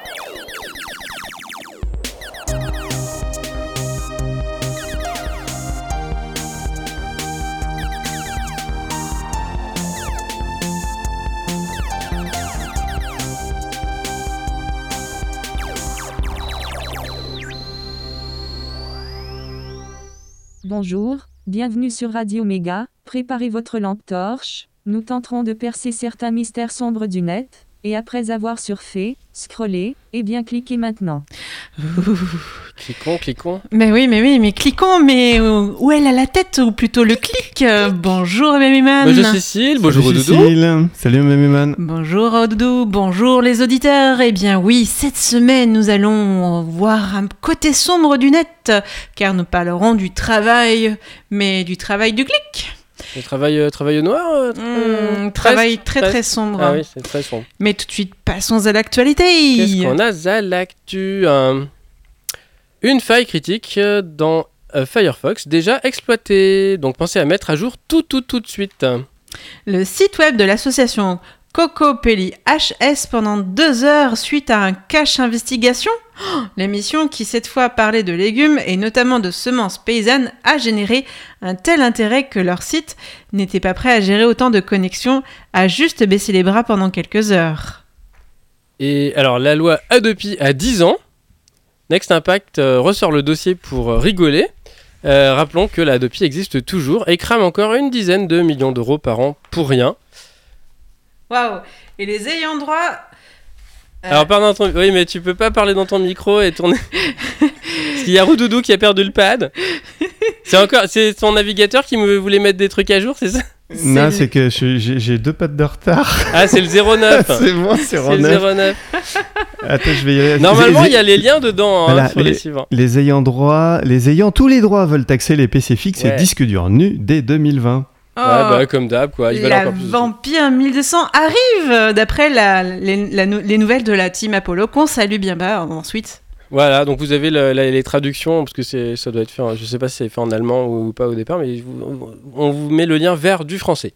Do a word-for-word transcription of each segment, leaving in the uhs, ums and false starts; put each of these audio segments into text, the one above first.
Bonjour, bienvenue sur Radio Méga, préparez votre lampe torche, nous tenterons de percer certains mystères sombres du net, et après avoir surfé, scrollé, et bien cliquez maintenant. Ouh. Cliquons, cliquons. Mais oui, mais oui, mais cliquons, mais où est la tête, ou plutôt le clic. Bonjour Méméman. Bonjour Cécile, bonjour Salut Doudou. Cécile. Salut Méméman. Bonjour Doudou, bonjour les auditeurs. Eh bien oui, cette semaine, nous allons voir un côté sombre du net, car nous parlerons du travail, mais du travail du clic. Le travail, euh, travail au noir euh, Mmh, travail très très, très sombre. Ah oui, c'est très sombre. Mais tout de suite, passons à l'actualité. Qu'est-ce qu'on a à l'actu hein Une faille critique dans euh, Firefox déjà exploitée. Donc pensez à mettre à jour tout, tout, tout de suite. Le site web de l'association Cocopelli H S pendant deux heures suite à un cache investigation. Oh, l'émission qui cette fois parlait de légumes et notamment de semences paysannes a généré un tel intérêt que leur site n'était pas prêt à gérer autant de connexions, a juste baissé les bras pendant quelques heures. Et alors la loi Adopi a dix ans. Next Impact euh, ressort le dossier pour euh, rigoler. Euh, rappelons que la Adopi existe toujours et crame encore une dizaine de millions d'euros par an pour rien. Waouh. Et les ayants droit... Euh... Alors parle dans ton... Oui mais tu peux pas parler dans ton micro et tourner... Parce qu'il y a Roudoudou qui a perdu le pad. C'est encore... C'est ton navigateur qui me voulait mettre des trucs à jour, c'est ça? C'est non, le... c'est que je, j'ai, j'ai deux pattes de retard. Ah, c'est le zéro neuf. C'est bon, c'est, c'est le zéro neuf. Attends, je vais y aller. Normalement, il les... y a les liens dedans hein, voilà, sur les, les suivants. Les ayants droit, les ayants tous les droits veulent taxer les P C fixes ouais. et disques durs nus dès deux mille vingt. Oh, ouais, bah, comme d'hab, quoi. Ils la encore plus Vampire mille deux cents arrive, d'après la, les, la, les nouvelles de la team Apollo, qu'on salue bien bas ensuite. Voilà, donc vous avez le, la, les traductions, parce que c'est, ça doit être fait, je sais pas si c'est fait en allemand ou pas au départ, mais vous, on vous met le lien vers du français.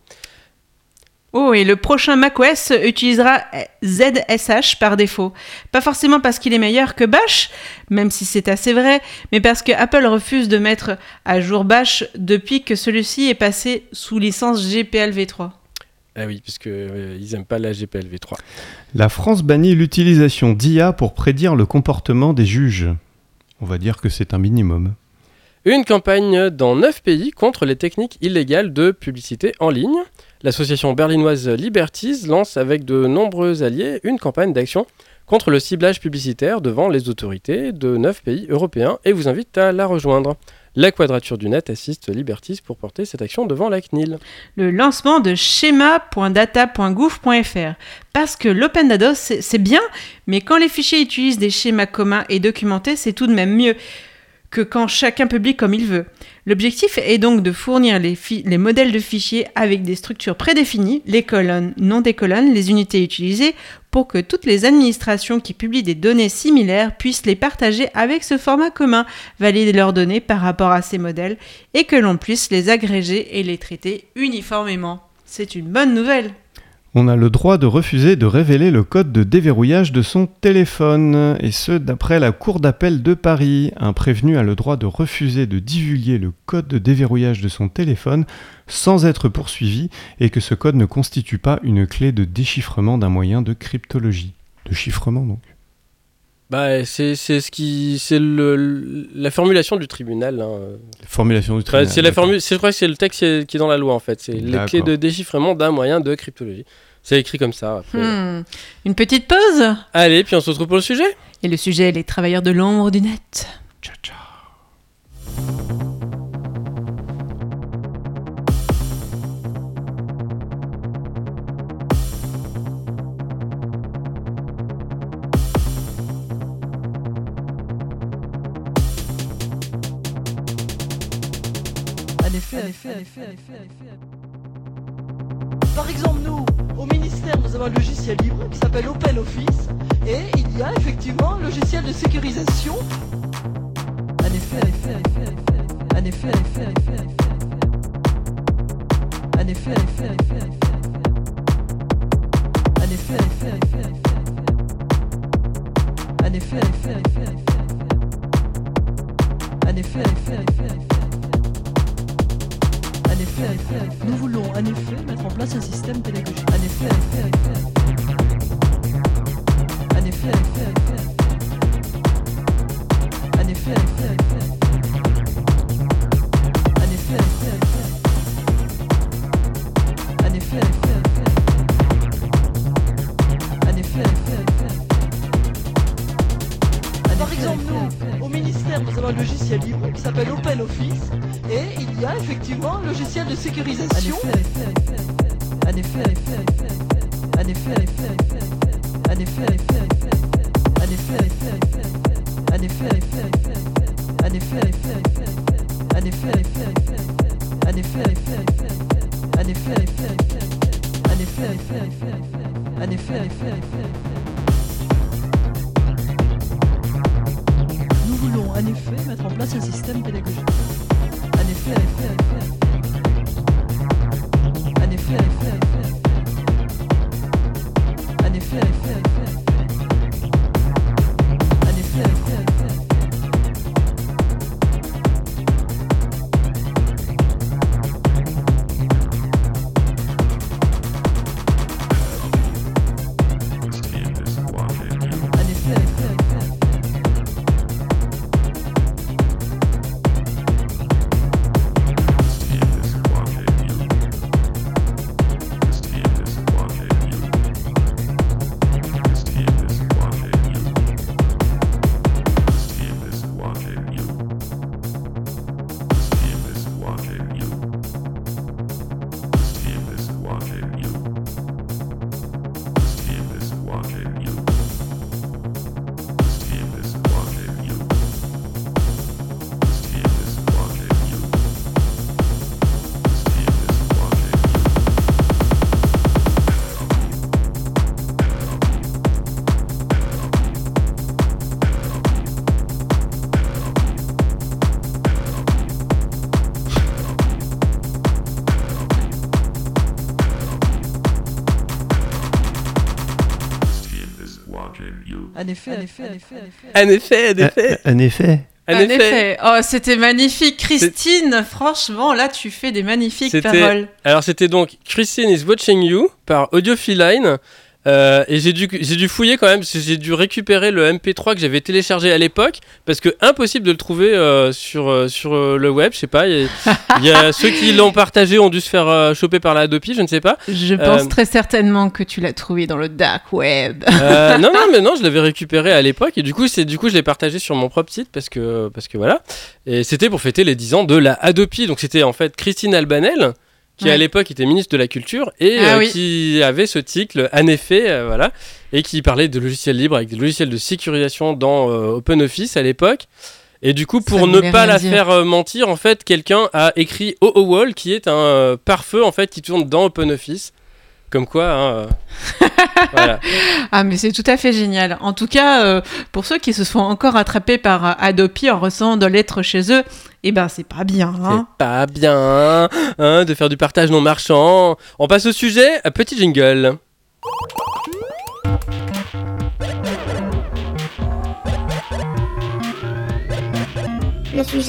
Oh, et le prochain macOS utilisera Z S H par défaut. Pas forcément parce qu'il est meilleur que Bash, même si c'est assez vrai, mais parce que Apple refuse de mettre à jour Bash depuis que celui-ci est passé sous licence G P L v trois. Ah oui, parce qu'ils euh, n'aiment pas la G P L v trois. La France bannit l'utilisation d'I A pour prédire le comportement des juges. On va dire que c'est un minimum. Une campagne dans neuf pays contre les techniques illégales de publicité en ligne. L'association berlinoise Liberties lance avec de nombreux alliés une campagne d'action contre le ciblage publicitaire devant les autorités de neuf pays européens et vous invite à la rejoindre. La Quadrature du Net assiste Liberties pour porter cette action devant la C N I L. Le lancement de schéma point data point gouv point f r. Parce que l'open data, c'est, c'est bien, mais quand les fichiers utilisent des schémas communs et documentés, c'est tout de même mieux que quand chacun publie comme il veut. L'objectif est donc de fournir les, fi- les modèles de fichiers avec des structures prédéfinies, les colonnes, non des colonnes, les unités utilisées, pour que toutes les administrations qui publient des données similaires puissent les partager avec ce format commun, valider leurs données par rapport à ces modèles, et que l'on puisse les agréger et les traiter uniformément. C'est une bonne nouvelle. On a le droit de refuser de révéler le code de déverrouillage de son téléphone, et ce d'après la Cour d'appel de Paris. Un prévenu a le droit de refuser de divulguer le code de déverrouillage de son téléphone sans être poursuivi, et que ce code ne constitue pas une clé de déchiffrement d'un moyen de cryptologie. De chiffrement donc. Bah, c'est, c'est, ce qui, c'est le, la formulation du tribunal. Hein. La formulation du tribunal. Enfin, c'est la formule, c'est, je crois que c'est le texte qui est, qui est dans la loi en fait. C'est les clés de déchiffrement d'un moyen de cryptologie. C'est écrit comme ça. Après. Hmm. Une petite pause. Allez, puis on se retrouve pour le sujet. Et le sujet, les travailleurs de l'ombre du net. Ciao, ciao. En effet, en effet, en effet, en effet, en effet. Par exemple, nous, au ministère, nous avons un logiciel libre qui s'appelle OpenOffice et il y a effectivement un logiciel de sécurisation. En effet, en effet, en effet, en effet, en effet, en effet, en effet, en effet, en effet, en effet, en effet, en effet, en effet, en effet, effet, effet, effet, effet. En effet, effet, effet, effet. En effet, effet, effet. Nous voulons en effet mettre en place un système pédagogique. En effet, effet, effet. En effet, effet, effet. En effet, effet, effet. En effet, effet, effet. En effet, effet, effet. En effet, effet, effet. Par exemple, nous, au ministère, nous avons un logiciel libre qui s'appelle OpenOffice et il y a effectivement un logiciel de sécurisation. En effet, effet, effet. En effet, effet, effet. En effet, effet, effet. En effet, effet, effet. En effet, effet, effet. En effet, effet, effet. En effet, effet, effet. En effet, effet, effet. En effet, effet, effet. En effet, effet, effet. En effet, effet, effet. En effet, effet, effet. Nous voulons en effet mettre en place un système pédagogique. En effet, effet, effet. En effet, effet, effet. En effet, effet, effet. En effet, effet, effet. En effet, en effet, en effet, En effet, en effet. Un effet. En En effet. effet. Oh, c'était magnifique, Christine. Franchement, là, tu fais des magnifiques C'était- paroles. Alors c'était donc Christine is Watching You par Audiophile. Euh, et j'ai dû, j'ai dû fouiller quand même, parce que j'ai dû récupérer le M P trois que j'avais téléchargé à l'époque, parce que impossible de le trouver euh, sur, euh, sur euh, le web, je sais pas. Il y, y a ceux qui l'ont partagé ont dû se faire euh, choper par la Adopi, je ne sais pas. Je pense Euh, très certainement que tu l'as trouvé dans le dark web. Euh, non, non, mais non, je l'avais récupéré à l'époque, et du coup, c'est, du coup je l'ai partagé sur mon propre site, parce que, parce que voilà. Et c'était pour fêter les dix ans de la Adopi, donc c'était en fait Christine Albanel, qui Ouais. à l'époque était ministre de la Culture et Ah euh, oui. qui avait ce titre, en effet, euh, voilà, et qui parlait de logiciels libres avec des logiciels de sécurisation dans euh, OpenOffice à l'époque. Et du coup, pour Ça ne voulait pas rien la dire. faire euh, mentir, en fait, quelqu'un a écrit OOWall, qui est un euh, pare-feu en fait qui tourne dans OpenOffice. Comme quoi, hein, euh, voilà. Ah, mais c'est tout à fait génial. En tout cas, euh, pour ceux qui se sont encore attrapés par euh, Adopi en recevant de lettres chez eux, eh ben, c'est pas bien. Hein. C'est pas bien hein, de faire du partage non marchand. On passe au sujet, un petit jingle. Le sujet.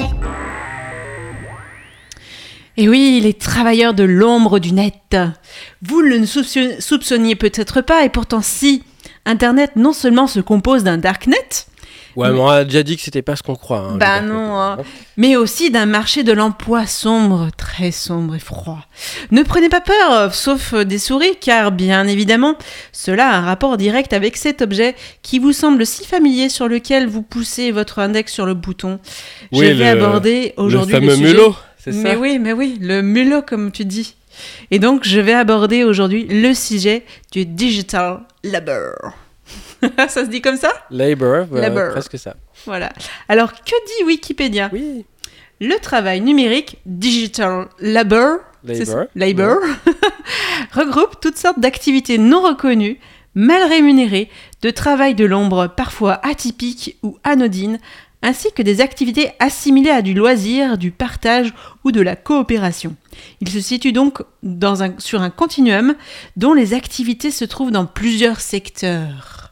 Et oui, les travailleurs de l'ombre du net. Vous ne le soupçon- soupçonniez peut-être pas, et pourtant si. Internet non seulement se compose d'un darknet, Ouais, mais on a déjà dit que c'était pas ce qu'on croit. Hein, Bah le non, dark net, hein. mais aussi d'un marché de l'emploi sombre, très sombre et froid. Ne prenez pas peur, euh, sauf euh, des souris, car bien évidemment, cela a un rapport direct avec cet objet qui vous semble si familier, sur lequel vous poussez votre index sur le bouton. Oui, Je vais le- aborder aujourd'hui le le, fameux sujet. mulot, c'est Mais ça. oui, mais oui, le mulot comme tu dis. Et donc, je vais aborder aujourd'hui le sujet du digital labor. Ça se dit comme ça ? Labor, voilà, Labor. presque ça. Voilà. Alors, que dit Wikipédia ? Oui. Le travail numérique, digital labor, c'est ça, Labor. labor regroupe toutes sortes d'activités non reconnues, mal rémunérées, de travail de l'ombre parfois atypiques ou anodines, ainsi que des activités assimilées à du loisir, du partage ou de la coopération. Il se situe donc dans un, sur un continuum dont les activités se trouvent dans plusieurs secteurs.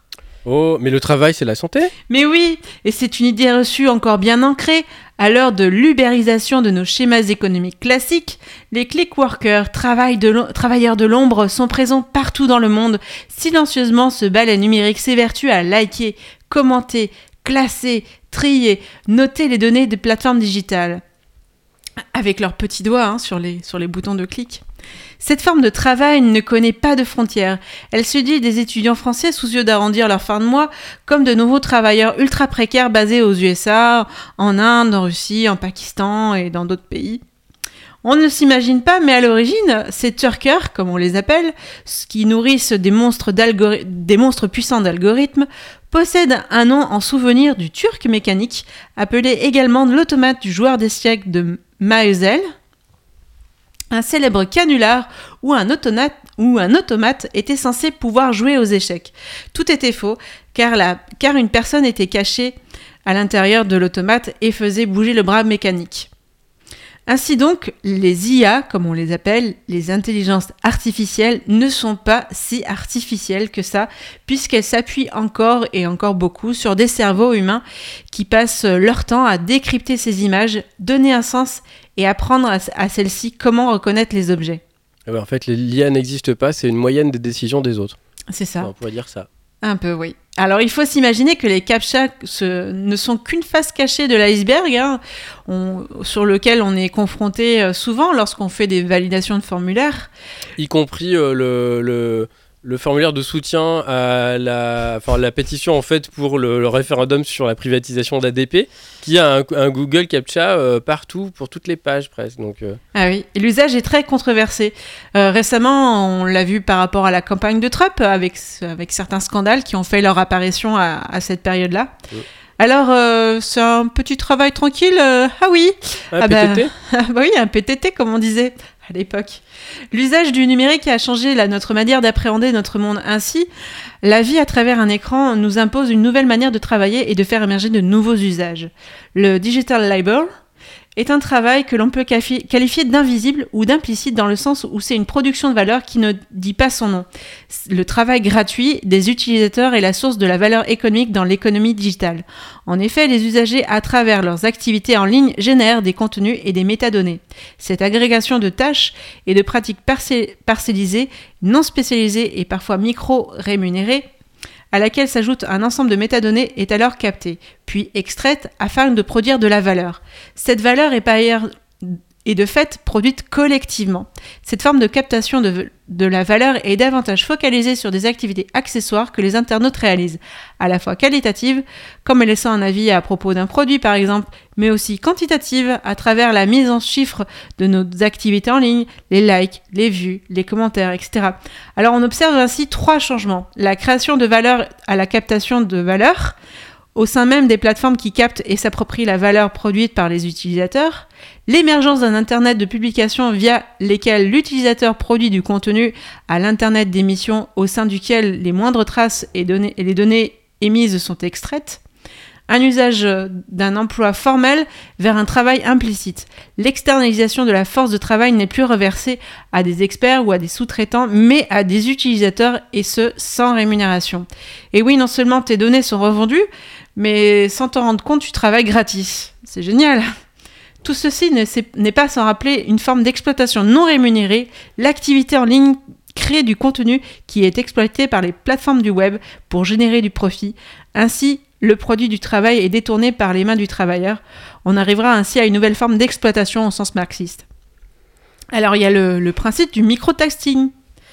Oh, mais le travail, c'est la santé ? Mais oui, et c'est une idée reçue encore bien ancrée. À l'heure de l'ubérisation de nos schémas économiques classiques, les click workers, travail de l'om- travailleurs de l'ombre, sont présents partout dans le monde. Silencieusement, ce balai numérique s'évertue à liker, commenter, classer, trier, noter les données des plateformes digitales. Avec leurs petits doigts hein, sur, les, sur les boutons de clic. Cette forme de travail ne connaît pas de frontières. Elle séduit des étudiants français soucieux d'arrondir leur fin de mois, comme de nouveaux travailleurs ultra précaires basés aux U S A, en Inde, en Russie, en Pakistan et dans d'autres pays. On ne s'imagine pas, mais à l'origine, ces Turkers, comme on les appelle, qui nourrissent des monstres, d'algori- des monstres puissants d'algorithmes, possèdent un nom en souvenir du Turc mécanique, appelé également l'automate du joueur d'échecs de Maelzel, un célèbre canular où un, automate, où un automate était censé pouvoir jouer aux échecs. Tout était faux, car, la, car une personne était cachée à l'intérieur de l'automate et faisait bouger le bras mécanique. Ainsi donc, les I A, comme on les appelle, les intelligences artificielles, ne sont pas si artificielles que ça, puisqu'elles s'appuient encore et encore beaucoup sur des cerveaux humains qui passent leur temps à décrypter ces images, donner un sens et apprendre à, à celles-ci comment reconnaître les objets. Ah bah, en fait, l'I A n'existe pas, c'est une moyenne des décisions des autres. C'est ça. On pourrait dire ça. Un peu, oui. Alors, il faut s'imaginer que les CAPTCHA ce, ne sont qu'une face cachée de l'iceberg, hein, on, sur lequel on est confronté souvent lorsqu'on fait des validations de formulaires. Y compris euh, le, le, le formulaire de soutien à la, enfin, la pétition en fait, pour le, le référendum sur la privatisation d'A D P, qui a un, un Google CAPTCHA euh, partout, pour toutes les pages presque. Donc, euh... Ah oui, et l'usage est très controversé. Euh, récemment, on l'a vu par rapport à la campagne de Trump, avec, avec certains scandales qui ont fait leur apparition à, à cette période-là. Oui. Alors, euh, c'est un petit travail tranquille euh, Ah oui Un ah P T T bah, bah oui, un P T T, comme on disait à l'époque. L'usage du numérique a changé la, notre manière d'appréhender notre monde. Ainsi, la vie à travers un écran nous impose une nouvelle manière de travailler et de faire émerger de nouveaux usages. Le digital labor est un travail que l'on peut qualifier d'invisible ou d'implicite dans le sens où c'est une production de valeur qui ne dit pas son nom. Le travail gratuit des utilisateurs est la source de la valeur économique dans l'économie digitale. En effet, les usagers, à travers leurs activités en ligne, génèrent des contenus et des métadonnées. Cette agrégation de tâches et de pratiques parcellisées, non spécialisées et parfois micro-rémunérées, à laquelle s'ajoute un ensemble de métadonnées, est alors captée, puis extraite afin de produire de la valeur. Cette valeur est, par ailleurs, est de fait produite collectivement. Cette forme de captation de, de la valeur est davantage focalisée sur des activités accessoires que les internautes réalisent, à la fois qualitatives, comme laissant un avis à propos d'un produit par exemple, mais aussi quantitatives à travers la mise en chiffres de nos activités en ligne, les likes, les vues, les commentaires, et cetera. Alors on observe ainsi trois changements. La création de valeur à la captation de valeur, au sein même des plateformes qui captent et s'approprient la valeur produite par les utilisateurs, l'émergence d'un internet de publication via lesquels l'utilisateur produit du contenu à l'internet d'émission au sein duquel les moindres traces et, données, et les données émises sont extraites, un usage d'un emploi formel vers un travail implicite. L'externalisation de la force de travail n'est plus reversée à des experts ou à des sous-traitants, mais à des utilisateurs, et ce, sans rémunération. Et oui, non seulement tes données sont revendues, mais sans t'en rendre compte, tu travailles gratis. C'est génial. Tout ceci n'est pas sans rappeler une forme d'exploitation non rémunérée. L'activité en ligne crée du contenu qui est exploité par les plateformes du web pour générer du profit. Ainsi, le produit du travail est détourné par les mains du travailleur. On arrivera ainsi à une nouvelle forme d'exploitation au sens marxiste. Alors, il y a le, le principe du micro-tasking,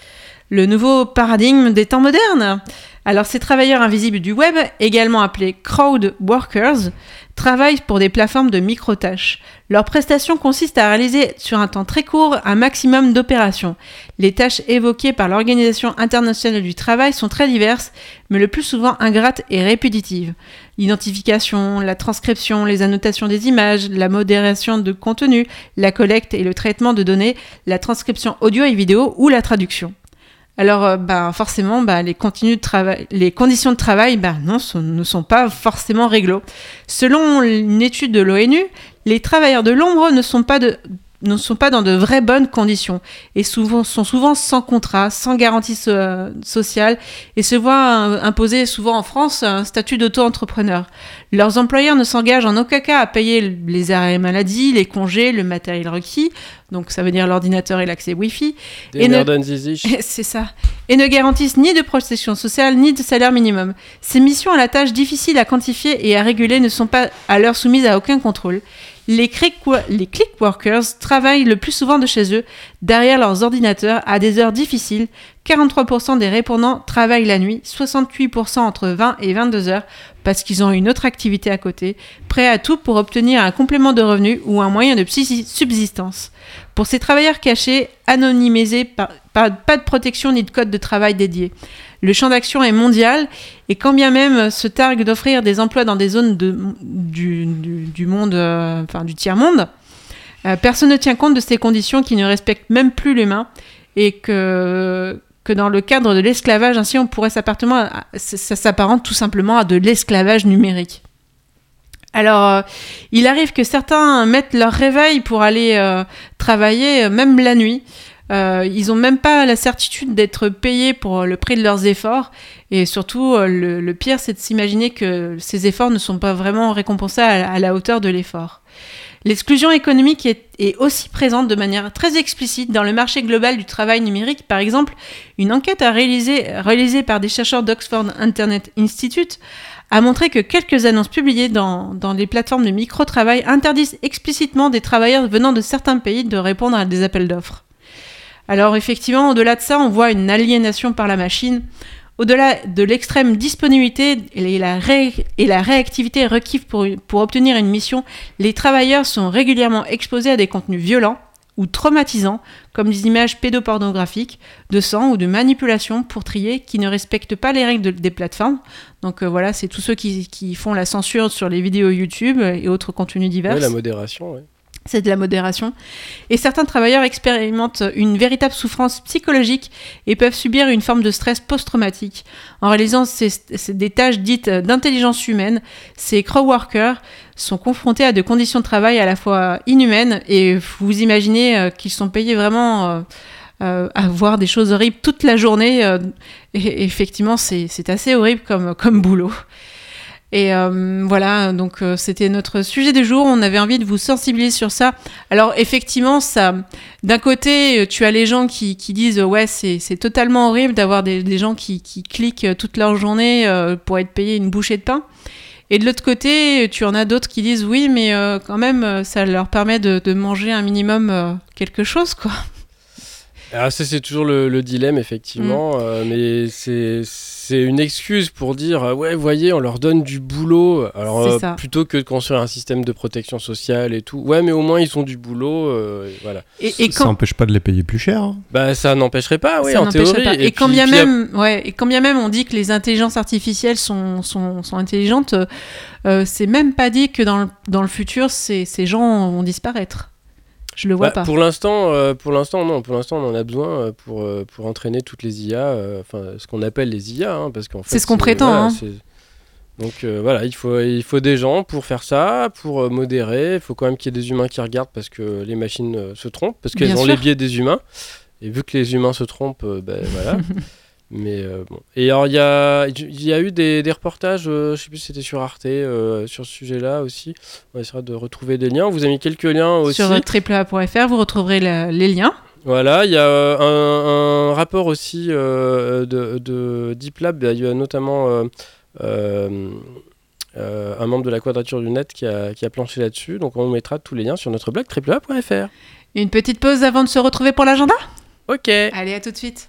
le nouveau paradigme des temps modernes. Alors, ces travailleurs invisibles du web, également appelés crowd workers, travaillent pour des plateformes de micro-tâches. Leur prestation consiste à réaliser sur un temps très court un maximum d'opérations. Les tâches évoquées par l'Organisation internationale du travail sont très diverses, mais le plus souvent ingrates et répétitives. L'identification, la transcription, les annotations des images, la modération de contenu, la collecte et le traitement de données, la transcription audio et vidéo ou la traduction. Alors, euh, bah, forcément, bah, les, de trava- les conditions de travail bah, non, sont, ne sont pas forcément réglo. Selon une étude de l'ONU, les travailleurs de l'ombre ne sont pas de, ne sont pas dans de vraies bonnes conditions et souvent, sont souvent sans contrat, sans garantie so- sociale et se voient euh, imposer souvent en France un statut d'auto-entrepreneur. Leurs employeurs ne s'engagent en aucun cas à payer les arrêts maladie, les congés, le matériel requis, donc ça veut dire l'ordinateur et l'accès Wi-Fi. Des Et ne- merden zizich. C'est ça. Et ne garantissent ni de protection sociale ni de salaire minimum. Ces missions à la tâche difficile à quantifier et à réguler ne sont pas à l'heure soumises à aucun contrôle. Les click, les click workers travaillent le plus souvent de chez eux, derrière leurs ordinateurs, à des heures difficiles. quarante-trois pour cent des répondants travaillent la nuit, soixante-huit pour cent entre vingt et vingt-deux heures, parce qu'ils ont une autre activité à côté, prêts à tout pour obtenir un complément de revenu ou un moyen de psy- subsistance. Pour ces travailleurs cachés, anonymisés, par, par- pas de protection ni de code de travail dédié. Le champ d'action est mondial et quand bien même se targue d'offrir des emplois dans des zones de, du, du, du monde, euh, enfin du tiers-monde, euh, personne ne tient compte de ces conditions qui ne respectent même plus l'humain et que, que dans le cadre de l'esclavage, ainsi on pourrait s'appartement à- ça s'apparente tout simplement à de l'esclavage numérique. Alors, euh, il arrive que certains mettent leur réveil pour aller euh, travailler, euh, même la nuit. Euh, ils n'ont même pas la certitude d'être payés pour le prix de leurs efforts. Et surtout, euh, le, le pire, c'est de s'imaginer que ces efforts ne sont pas vraiment récompensés à, à la hauteur de l'effort. L'exclusion économique est, est aussi présente de manière très explicite dans le marché global du travail numérique. Par exemple, une enquête à réaliser, réalisée par des chercheurs d'Oxford Internet Institute a montré que quelques annonces publiées dans, dans les plateformes de micro-travail interdisent explicitement des travailleurs venant de certains pays de répondre à des appels d'offres. Alors effectivement, au-delà de ça, on voit une aliénation par la machine. Au-delà de l'extrême disponibilité et la, ré- et la réactivité requise pour, pour obtenir une mission, les travailleurs sont régulièrement exposés à des contenus violents ou traumatisants, comme des images pédopornographiques, de sang ou de manipulation pour trier, qui ne respectent pas les règles de- des plateformes. Donc euh, voilà, c'est tous ceux qui, qui font la censure sur les vidéos YouTube et autres contenus divers. Ouais, la modération, ouais. C'est de la modération. Et certains travailleurs expérimentent une véritable souffrance psychologique et peuvent subir une forme de stress post-traumatique. En réalisant ces, ces, des tâches dites d'intelligence humaine, ces crowworkers sont confrontés à des conditions de travail à la fois inhumaines et vous imaginez euh, qu'ils sont payés vraiment euh, euh, à voir des choses horribles toute la journée. Euh, et, et effectivement, c'est, c'est assez horrible comme, comme boulot. Et euh, voilà, donc euh, c'était notre sujet du jour. On avait envie de vous sensibiliser sur ça. Alors effectivement, ça, d'un côté, tu as les gens qui, qui disent euh, ouais, c'est, c'est totalement horrible d'avoir des, des gens qui, qui cliquent toute leur journée euh, pour être payés une bouchée de pain. Et de l'autre côté, tu en as d'autres qui disent oui, mais euh, quand même, ça leur permet de, de manger un minimum euh, quelque chose, quoi. Alors ça, c'est toujours le, le dilemme, effectivement, mmh. euh, mais c'est, c'est une excuse pour dire euh, ouais, voyez, on leur donne du boulot, alors euh, plutôt que de construire un système de protection sociale et tout. Ouais, mais au moins ils ont du boulot, euh, voilà. Et, et quand... Ça n'empêche pas de les payer plus cher. Hein. Bah ça n'empêcherait pas, oui, en théorie. Pas. Et, et, quand puis, bien puis même, a... ouais, et quand bien même on dit que les intelligences artificielles sont sont, sont intelligentes, euh, c'est même pas dit que dans le, dans le futur ces ces gens vont disparaître. Je le vois bah, pas. Pour l'instant, euh, pour l'instant, non. Pour l'instant, on en a besoin pour, euh, pour entraîner toutes les I A, enfin, euh, ce qu'on appelle les I A, hein, parce qu'en fait, c'est ce qu'on c'est, prétend. Voilà, hein. c'est... Donc euh, voilà, il faut, il faut des gens pour faire ça, pour euh, modérer. Il faut quand même qu'il y ait des humains qui regardent parce que les machines euh, se trompent, parce qu'elles Bien ont sûr. les biais des humains. Et vu que les humains se trompent, euh, ben voilà. Mais euh, bon. Et alors, il y a, y a eu des, des reportages, euh, je sais plus si c'était sur Arte, euh, sur ce sujet-là aussi. On essaiera de retrouver des liens. On vous a mis quelques liens aussi. Sur triple A point F R, vous retrouverez la, les liens. Voilà, il y a euh, un, un rapport aussi euh, de, de Deep Lab. Il y a notamment euh, euh, euh, un membre de la Quadrature du Net qui a, qui a planché là-dessus. Donc, on mettra tous les liens sur notre blog triple A point F R. Une petite pause avant de se retrouver pour l'agenda ? Ok. Allez, à tout de suite.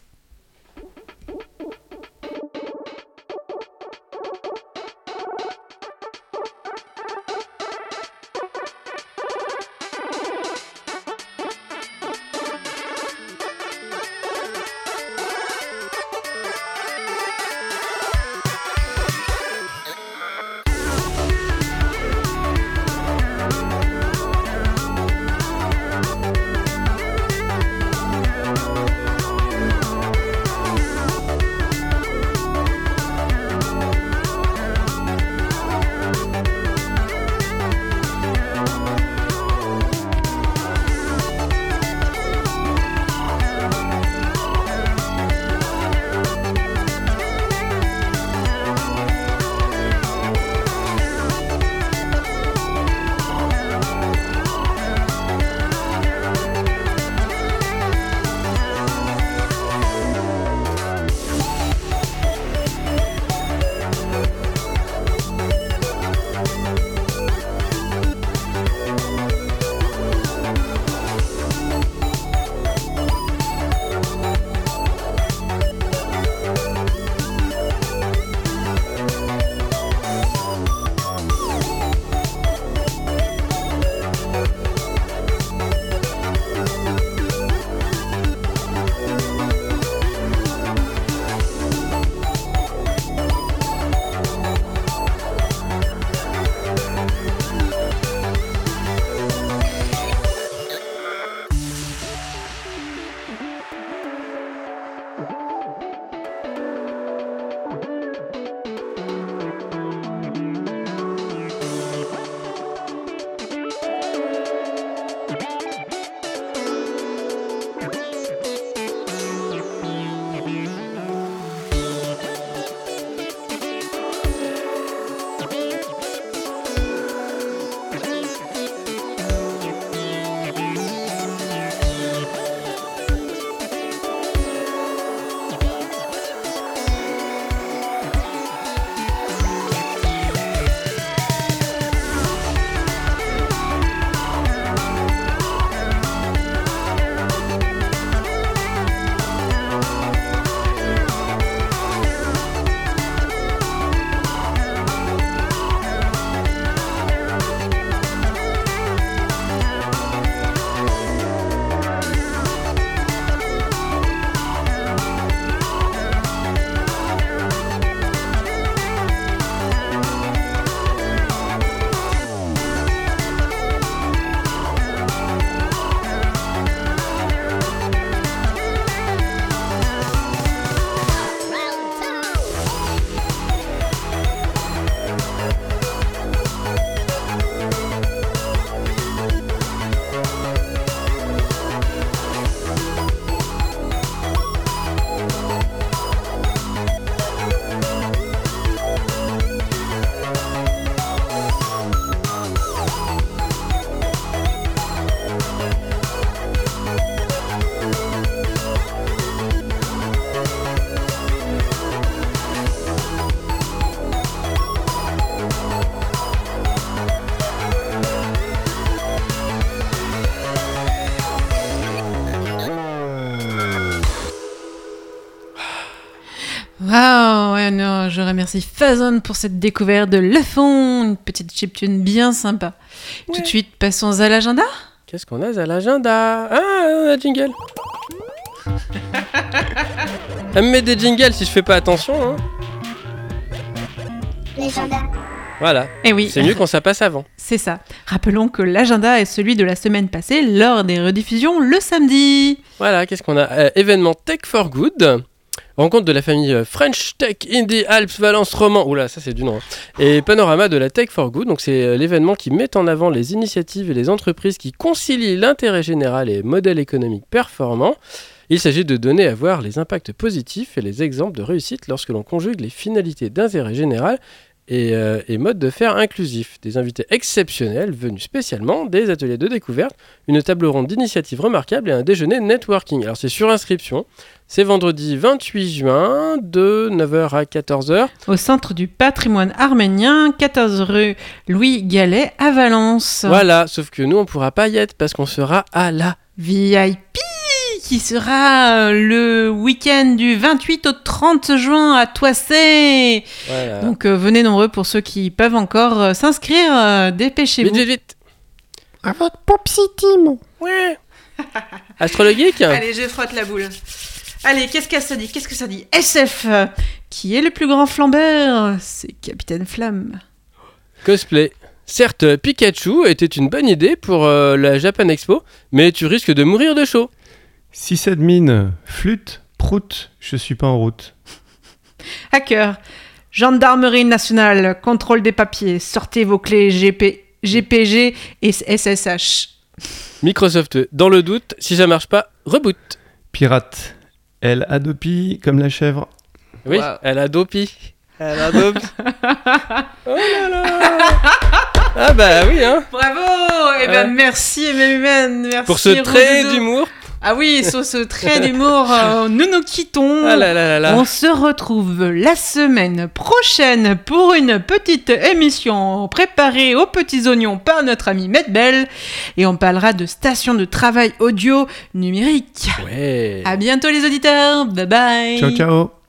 remercie Fazon pour cette découverte de Le Fond, une petite chiptune bien sympa. Ouais. Tout de suite, passons à l'agenda. Qu'est-ce qu'on a à l'agenda? Ah, on a jingle. Elle me met des jingles si je fais pas attention. Hein. L'agenda. Voilà. Eh oui, C'est mieux quand ça passe avant. c'est ça. Rappelons que l'agenda est celui de la semaine passée lors des rediffusions le samedi. Voilà, qu'est-ce qu'on a? euh, Événement Tech for Good. Rencontre de la famille euh, French Tech Indie Alps Valence Roman. Oula, ça c'est du nom. Hein. Et panorama de la Tech for Good. Donc c'est euh, l'événement qui met en avant les initiatives et les entreprises qui concilient l'intérêt général et modèles économiques performants. Il s'agit de donner à voir les impacts positifs et les exemples de réussite lorsque l'on conjugue les finalités d'intérêt général et, euh, et modes de faire inclusifs. Des invités exceptionnels venus spécialement, des ateliers de découverte, une table ronde d'initiatives remarquables et un déjeuner networking. Alors c'est sur inscription, c'est vendredi vingt-huit juin de neuf heures à quatorze heures. Au centre du patrimoine arménien, quatorze rue Louis Gallet à Valence. Voilà, sauf que nous on pourra pas y être parce qu'on sera à la... V I P qui sera euh, le week-end du vingt-huit au trente juin à Toissé. Voilà. Donc euh, venez nombreux pour ceux qui peuvent encore euh, s'inscrire, euh, dépêchez-vous. Vite, vite, vite. Avec Popsy Team. Ouais. Astrologique. Allez, je frotte la boule. Allez, qu'est-ce que ça dit? Qu'est-ce que ça dit? S F, euh, qui est le plus grand flambeur? C'est Capitaine Flamme. Cosplay. Certes, Pikachu était une bonne idée pour euh, la Japan Expo, mais tu risques de mourir de chaud. Sysadmin, flûte, prout, je suis pas en route. Hacker, gendarmerie nationale, contrôle des papiers, sortez vos clés G P, G P G et S S H. Microsoft, dans le doute, si ça marche pas, reboot. Pirate, elle adopie comme la chèvre. Oui, Wow. elle a dopi. Elle a dopi. Oh là là. Ah bah oui, hein. Bravo. Eh ben Ouais. merci M M Humaine, merci Pour ce trait Rododo. d'humour. Ah oui, sur ce trait d'humour, euh, nous nous quittons. Ah là là là là. On se retrouve la semaine prochaine pour une petite émission préparée aux petits oignons par notre ami Medbel. Et on parlera de stations de travail audio numérique. Ouais. À bientôt les auditeurs. Bye bye. Ciao ciao.